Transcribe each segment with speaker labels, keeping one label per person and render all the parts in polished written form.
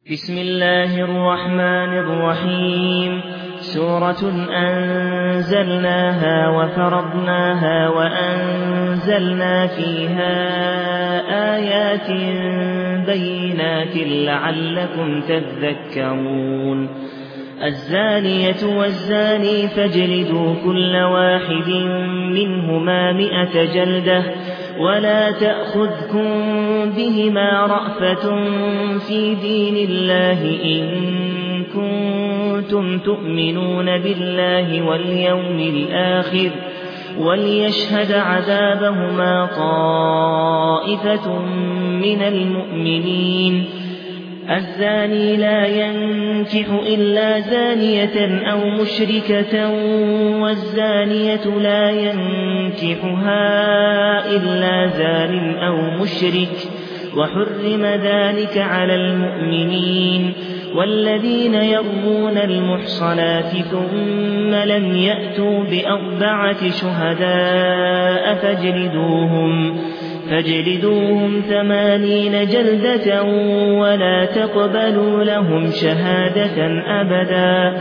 Speaker 1: بسم الله الرحمن الرحيم. سورة أنزلناها وفرضناها وأنزلنا فيها آيات بينات لعلكم تذكرون. الزانية والزاني فاجلدوا كل واحد منهما 100 جلدة ولا تأخذكم بهما رأفة في دين الله إن كنتم تؤمنون بالله واليوم الآخر وليشهد عذابهما طائفة من المؤمنين. الزاني لا ينكح إلا زانية أو مشركة والزانية لا ينكحها إلا زان أو مشرك وحرم ذلك على المؤمنين. والذين يرمون المحصنات ثم لم يأتوا ب4 شهداء فاجلدوهم 80 جلدة ولا تقبلوا لهم شهادة أبدا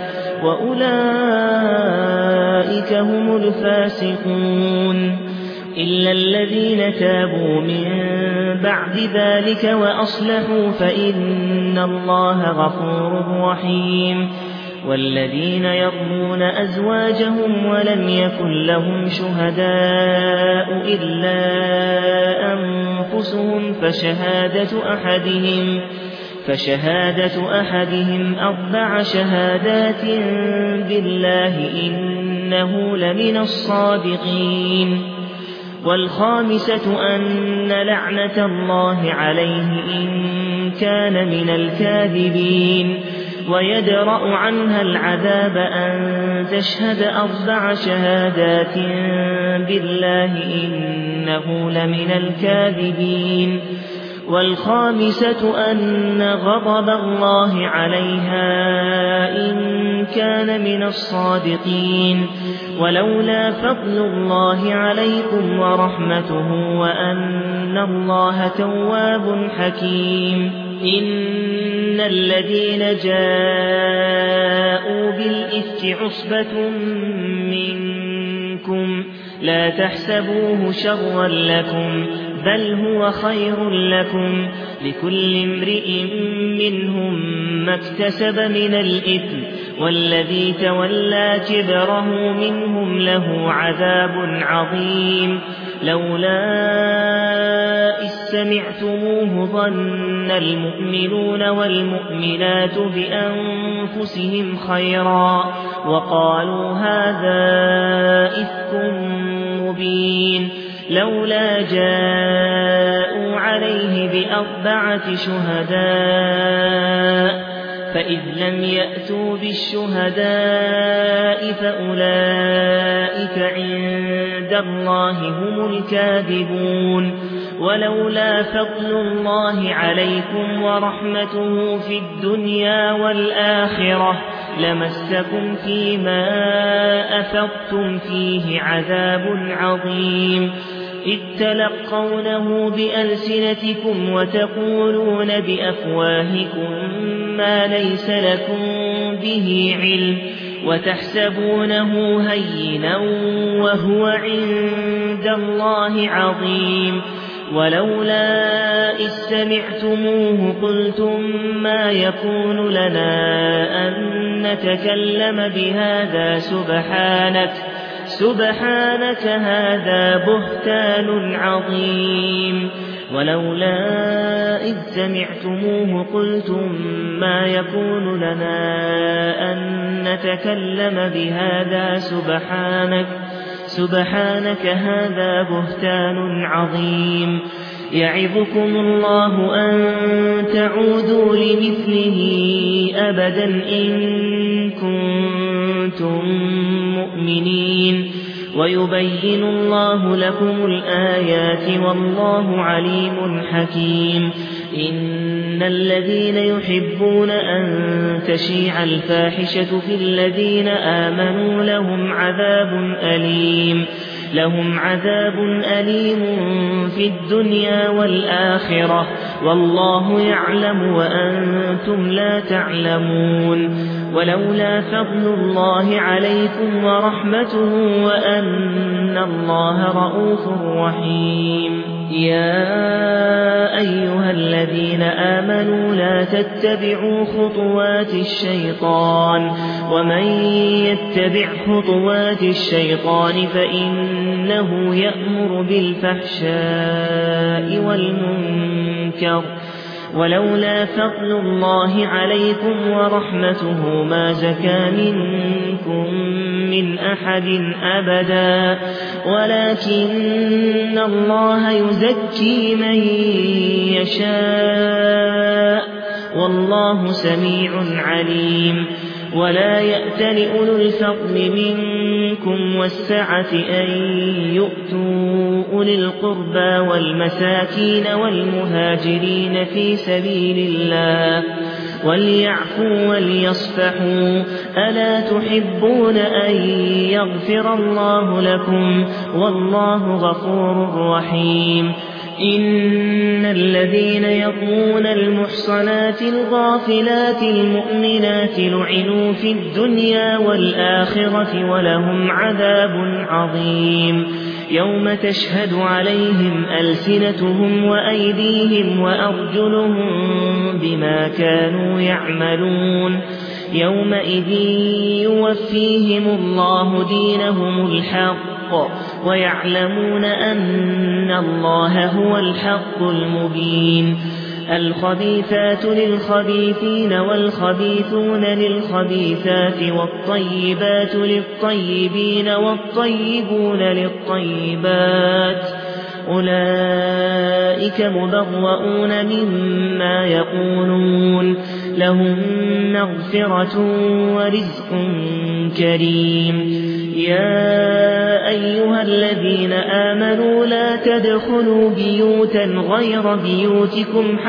Speaker 1: وأولئك هم الفاسقون. إلا الذين تابوا من بعد ذلك وأصلحوا فإن الله غفور رحيم. والذين يرمون أزواجهم ولم يكن لهم شهداء إلا أنفسهم فشهادة أحدهم 4 شهادات بالله إنه لمن الصادقين. والخامسة أن لعنة الله عليه إن كان من الكاذبين. ويدرأ عنها العذاب أن تشهد 4 شهادات بالله إنه لمن الكاذبين. والخامسة أن غضب الله عليها إن كان من الصادقين. ولولا فضل الله عليكم ورحمته وأن الله تواب حكيم. إن الذين جاءوا بالإفك عصبة منكم لا تحسبوه شرا لكم بل هو خير لكم لكل امرئ منهم ما اكتسب من الإثم والذي تولى كبره منهم له عذاب عظيم. لولا إذ سمعتموه ظن المؤمنون والمؤمنات بأنفسهم خيرا وقالوا هذا إفك مبين. لولا جاءوا عليه ب4 شهداء فإذ لم يأتوا بالشهداء فأولئك عند الله هم الكاذبون. ولولا فضل الله عليكم ورحمته في الدنيا والآخرة لمسكم فيما أفضتم فيه عذاب عظيم. إذ تلقونه بألسنتكم وتقولون بأفواهكم ما ليس لكم به علم وتحسبونه هينا وهو عند الله عظيم. ولولا إذ سمعتموه قلتم ما يكون لنا أن نتكلم بهذا سبحانك هذا بهتان عظيم. ولولا إذ سمعتموه قلتم ما يكون لنا أن نتكلم بهذا سبحانك هذا بهتان عظيم. يعظكم الله أن تعودوا لمثله أبدا إن كنتم مؤمنين. ويبين الله لكم الآيات والله عليم حكيم. إن الذين يحبون أن تشيع الفاحشة في الذين آمنوا لهم عذاب أليم في الدنيا والآخرة والله يعلم وأنتم لا تعلمون ولولا فضل الله عليكم ورحمته وأن الله رءوف رحيم يا أيها الذين آمنوا لا تتبعوا خطوات الشيطان ومن يتبع خطوات الشيطان فإنه يأمر بالفحشاء والمنكر ولولا فضل الله عليكم ورحمته ما زكى منكم من أحد أبدا ولكن الله يزكي من يشاء والله سميع عليم ولا يأتل أولو الفضل منكم والسعة أن يؤتوا أولي القربى والمساكين والمهاجرين في سبيل الله وليعفوا وليصفحوا ألا تحبون أن يغفر الله لكم والله غفور رحيم إن الذين يرمون المحصنات الغافلات المؤمنات لعنوا في الدنيا والآخرة ولهم عذاب عظيم يوم تشهد عليهم ألسنتهم وأيديهم وأرجلهم بما كانوا يعملون يومئذ يوفيهم الله دينهم الحق ويعلمون أن الله هو الحق المبين الخبيثات للخبيثين والخبيثون للخبيثات والطيبات للطيبين والطيبون للطيبات أولئك مبرؤون مما يقولون لهم مغفرة ورزق كريم يا أيها الذين آمنوا لا تدخلوا بيوتا غير بيوتكم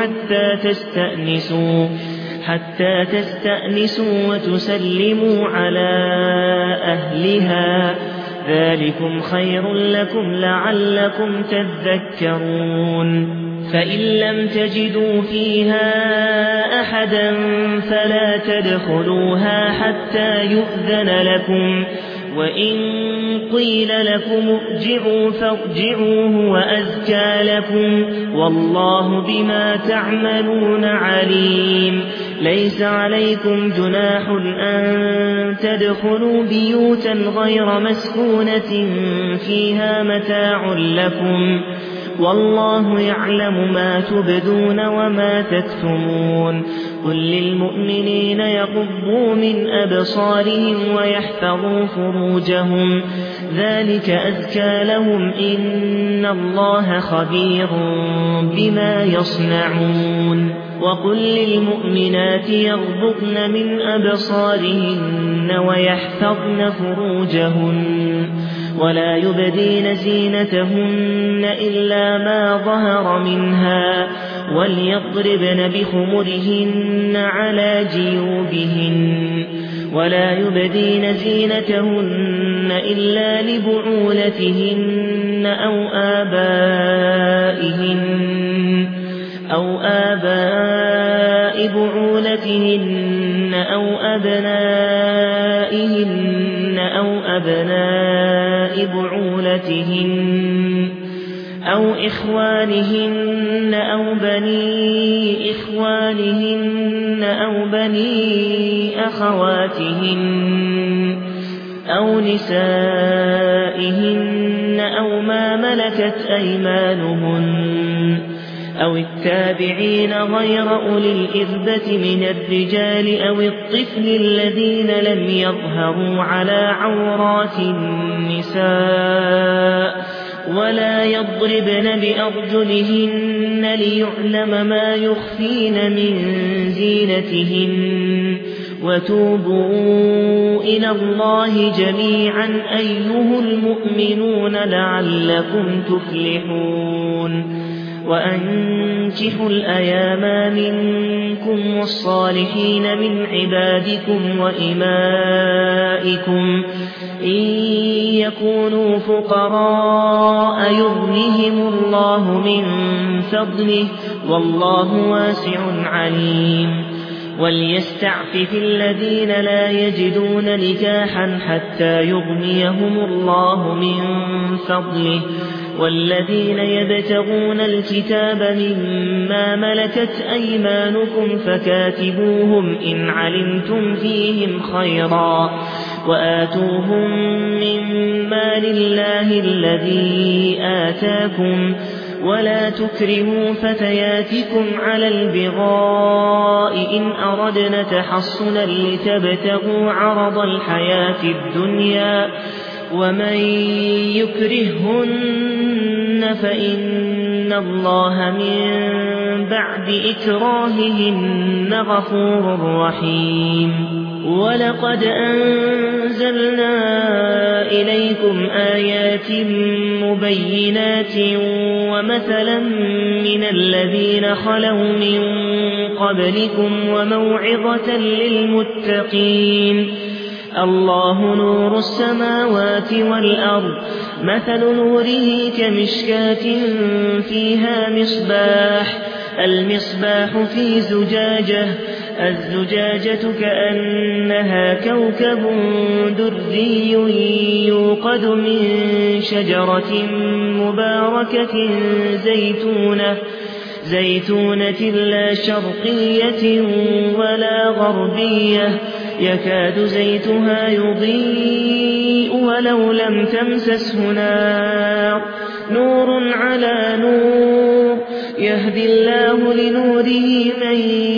Speaker 1: حتى تستأنسوا وتسلموا على أهلها ذلكم خير لكم لعلكم تذكرون فإن لم تجدوا فيها أحدا فلا تدخلوها حتى يؤذن لكم وإن قيل لكم ارجعوا فارجعوا هو أزكى لكم والله بما تعملون عليم ليس عليكم جناح أن تدخلوا بيوتا غير مسكونة فيها متاع لكم والله يعلم ما تبدون وما تكتمون قل للمؤمنين يغضوا من أبصارهم ويحفظوا فروجهم ذلك أزكى لهم إن الله خبير بما يصنعون وقل للمؤمنات يغضضن من أبصارهن ويحفظن فروجهن ولا يبدين زينتهن إلا ما ظهر منها وليضربن بخمرهن على جيوبهن ولا يبدين زينتهن إلا لبعولتهن أو آباء بعولتهن أو أبنائهن أو أبناء بعولتهن أو إخوانهن أو بني إخوانهن أو بني أخواتهن أو نسائهن أو ما ملكت أيمانهن أو التابعين غير أولي الإربة من الرجال أو الطفل الذين لم يظهروا على عورات النساء ولا يضربن بأرجلهن ليعلم ما يخفين من زينتهن وتوبوا إلى الله جميعا أيها المؤمنون لعلكم تفلحون وأنكحوا الأيام منكم والصالحين من عبادكم وإمائكم إن يكونوا فقراء يغنهم الله من فضله والله واسع عليم وليستعفف الذين لا يجدون نكاحا حتى يغنيهم الله من فضله والذين يبتغون الكتاب مما ملكت أيمانكم فكاتبوهم إن علمتم فيهم خيرا وآتوهم من مال الله الذي آتاكم ولا تكرهوا فتياتكم على البغاء إن أردنا تحصنا لتبتغوا عرض الحياة الدنيا ومن يكرههن فإن الله من بعد إكراههن غفور رحيم ولقد أنزلنا إليكم آيات مبينات ومثلا من الذين خلوا من قبلكم وموعظة للمتقين الله نور السماوات والأرض مثل نوره كمشكاة فيها مصباح المصباح في زجاجة الزجاجة كأنها كوكب دري يوقد من شجرة مباركة زيتونة لا شرقية ولا غربية يكاد زيتها يضيء ولو لم تمسسه نار نور على نور يهدي الله لنوره من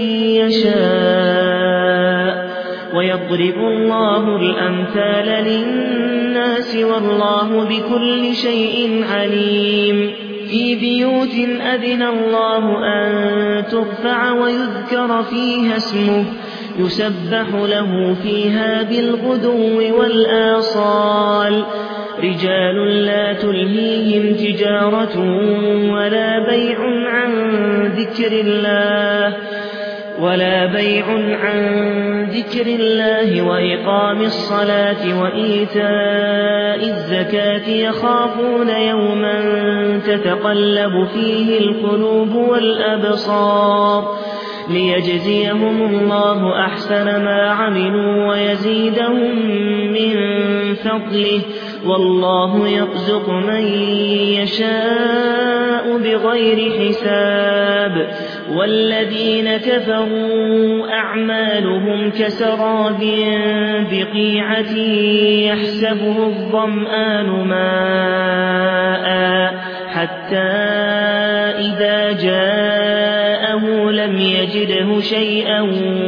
Speaker 1: يشاء ويضرب الله الأمثال للناس والله بكل شيء عليم في بيوت أذن الله أن ترفع ويذكر فيها اسمه يسبح له فيها بالغدو والآصال رجال لا تلهيهم تجارة ولا بيع عن ذكر الله وإقام الصلاة وإيتاء الزكاة يخافون يوما تتقلب فيه القلوب والأبصار ليجزيهم الله أحسن ما عملوا ويزيدهم من فضله والله يرزق من يشاء بغير حساب والذين كفروا أعمالهم كسراب بقيعة يحسبه الظمآن ماء حتى إذا جاءه لم يجده شيئا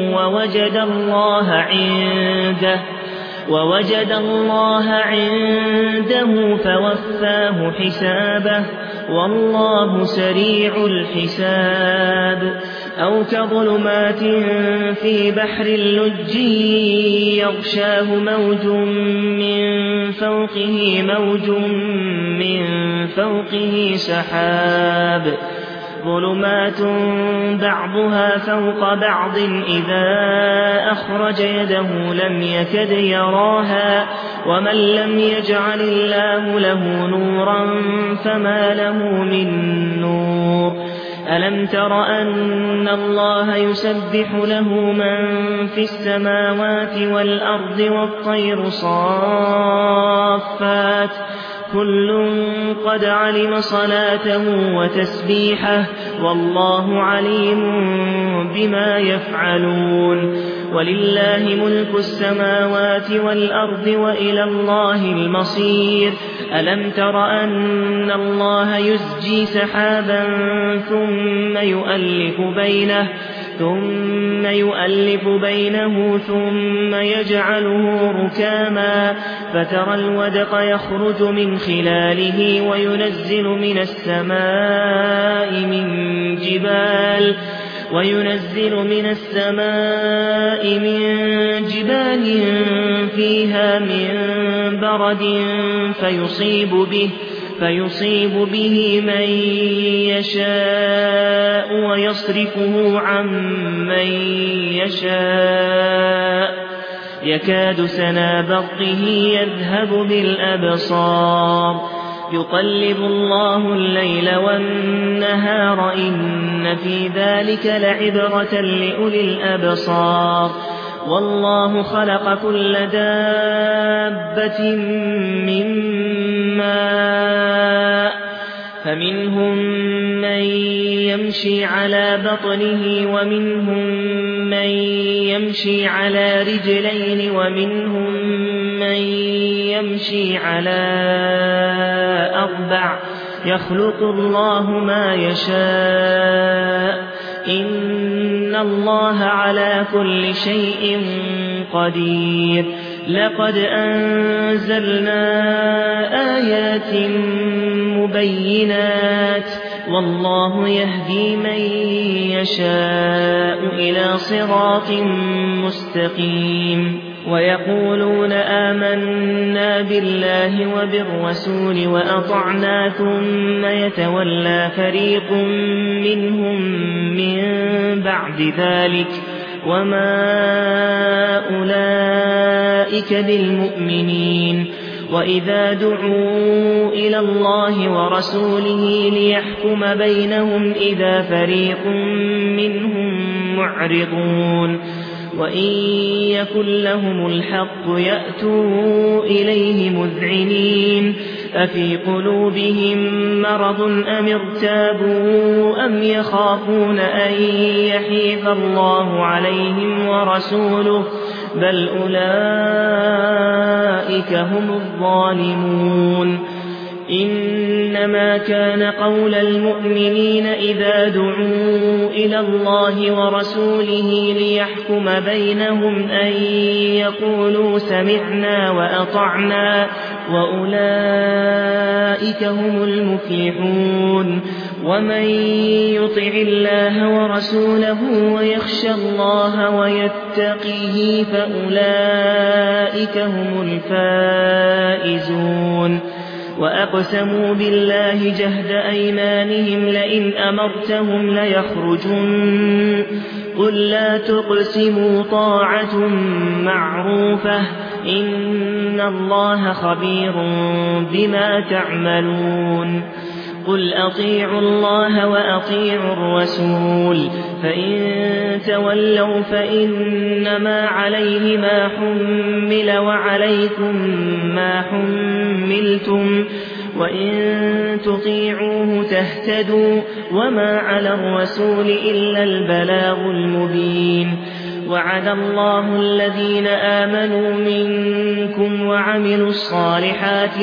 Speaker 1: ووجد الله عنده فوفاه حسابه والله سريع الحساب أو كظلمات في بحر اللج يغشاه موج من فوقه سحاب ظلمات بعضها فوق بعض إذا أخرج يده لم يكد يراها ومن لم يجعل الله له نورا فما له من نور ألم تر أن الله يسبح له من في السماوات والأرض والطير صافات كل قد علم صلاته وتسبيحه والله عليم بما يفعلون ولله ملك السماوات والأرض وإلى الله المصير ألم تر أن الله يزجي سحابا ثم يؤلف بينه ثم يجعله ركاما فترى الودق يخرج من خلاله وينزل من السماء من جبال فيها من برد فيصيب به من يشاء ويصرفه عن من يشاء يكاد سنا برقه يذهب بالأبصار يقلب الله الليل والنهار إن في ذلك لعبرة لأولي الأبصار والله خلق كل دابة من ماء فمنهم من يمشي على بطنه ومنهم من يمشي على رجلين ومنهم من يمشي على 4 يخلق الله ما يشاء إن الله على كل شيء قدير لقد أنزلنا آيات مبينات والله يهدي من يشاء إلى صراط مستقيم ويقولون آمنا بالله وبالرسول وأطعنا ثم يتولى فريق منهم من بعد ذلك وما أولئك بالمؤمنين وإذا دعوا إلى الله ورسوله ليحكم بينهم إذا فريق منهم معرضون وإن يكن لهم الحق يأتوا إليه مذعنين أفي قلوبهم مرض أم ارتابوا أم يخافون أن يحيف الله عليهم ورسوله بل أولئك هم الظالمون إنما كان قول المؤمنين إذا دعوا إلى الله ورسوله ليحكم بينهم أن يقولوا سمعنا وأطعنا وأولئك هم المفلحون ومن يطع الله ورسوله ويخشى الله ويتقه فأولئك هم الفائزون وأقسموا بالله جهد أيمانهم لئن أمرتهم ليخرجن قل لا تقسموا طاعة معروفة إن الله خبير بما تعملون قل أطيعوا الله وأطيعوا الرسول فإن تولوا فإنما عليه ما حمل وعليكم ما حملتم وإن تطيعوه تهتدوا وما على الرسول إلا البلاغ المبين وعد الله الذين آمنوا منكم وعملوا الصالحات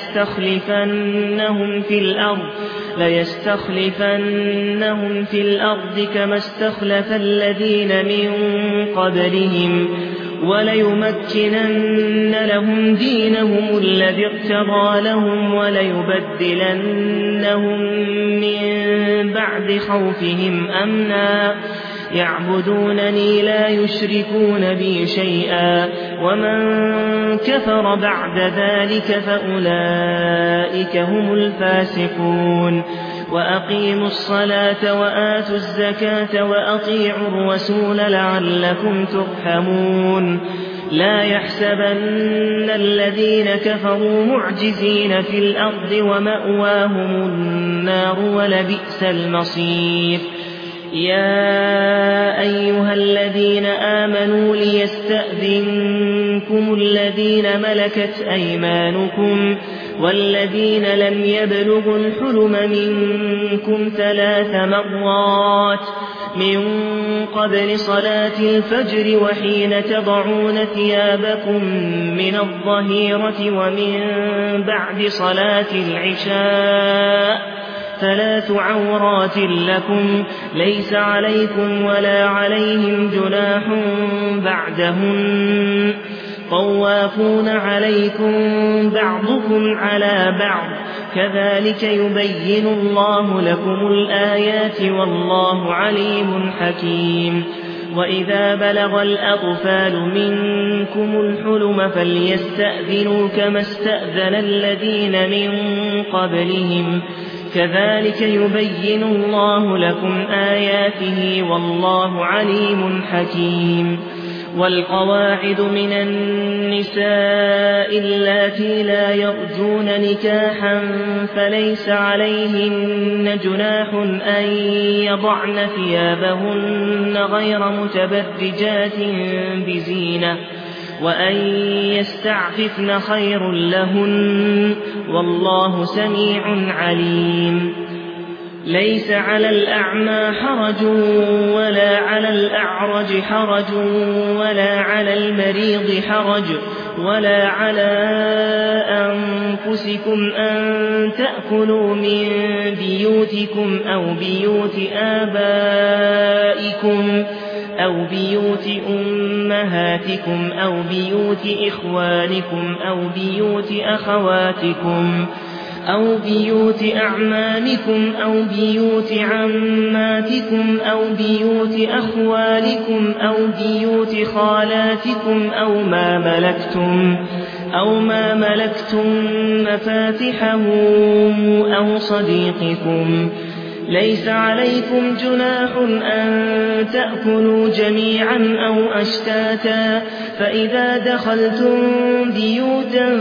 Speaker 1: ليستخلفنهم في الأرض كما استخلف الذين من قبلهم وليمكنن لهم دينهم الذي ارتضى لهم وليبدلنهم من بعد خوفهم أمنا يعبدونني لا يشركون بي شيئا ومن كفر بعد ذلك فأولئك هم الفاسقون وأقيموا الصلاة وآتوا الزكاة وأطيعوا الرسول لعلكم ترحمون لا يحسبن الذين كفروا معجزين في الأرض ومأواهم النار ولبئس المصير يا أيها الذين آمنوا ليستأذنكم الذين ملكت أيمانكم والذين لم يبلغوا الحلم منكم 3 مرات من قبل صلاة الفجر وحين تضعون ثيابكم من الظهيرة ومن بعد صلاة العشاء 3 عورات لكم ليس عليكم ولا عليهم جناح بعدهن طوافون عليكم بعضكم على بعض كذلك يبين الله لكم الآيات والله عليم حكيم وإذا بلغ الأطفال منكم الحلم فليستأذنوا كما استأذن الذين من قبلهم كذلك يبين الله لكم آياته والله عليم حكيم. والقواعد من النساء اللاتي لا يرجون نكاحا فليس عليهن جناح أن يضعن ثيابهن غير متبرجات بزينة وأن يستعففن خير لهن والله سميع عليم. ليس على الأعمى حرج ولا على الأعرج حرج ولا على المريض حرج ولا على أنفسكم أن تأكلوا من بيوتكم أو بيوت آبائكم أو بيوت أمهاتكم أو بيوت إخوانكم أو بيوت أخواتكم أو بيوت أعمامكم أو بيوت عماتكم أو بيوت أخوالكم أو بيوت خالاتكم أو ما ملكتم مفاتحه أو صديقكم. ليس عليكم جناح أن تأكلوا جميعا أو أشتاتا فإذا دخلتم بيوتا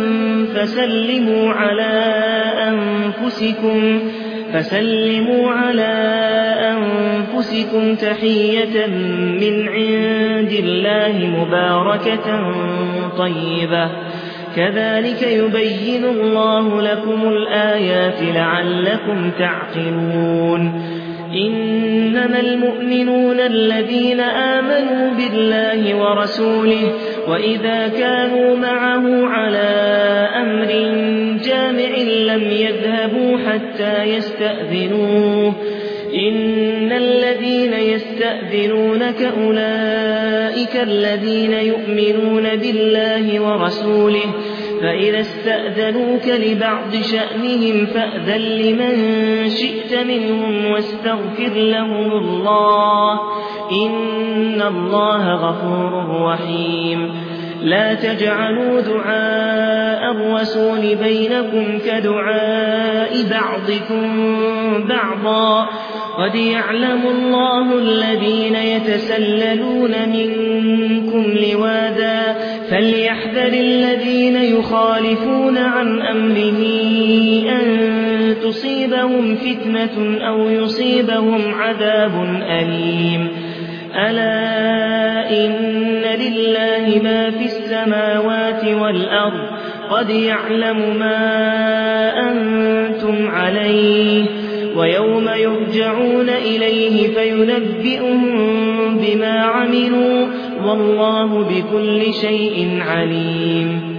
Speaker 1: فسلموا على أنفسكم تحية من عند الله مباركة طيبة كذلك يبين الله لكم الآيات لعلكم تعقلون. إنما المؤمنون الذين آمنوا بالله ورسوله وإذا كانوا معه على أمر جامع لم يذهبوا حتى يستأذنوه. إن الذين يستأذنونك أولئك الذين يؤمنون بالله ورسوله فإذا استأذنوك لبعض شأنهم فأذن لمن شئت منهم واستغفر لهم الله إن الله غفور رحيم. لا تجعلوا دعاء الرسول بينكم كدعاء بعضكم بعضا قد يعلم الله الذين يتسللون منكم لواذا فليحذر الذين يخالفون عن أمره أن تصيبهم فتنة أو يصيبهم عذاب أليم. ألا إن لله ما في السماوات والأرض قد يعلم ما أنتم عليه ويوم يرجعون إليه فينبئهم بما عملوا والله بكل شيء عليم.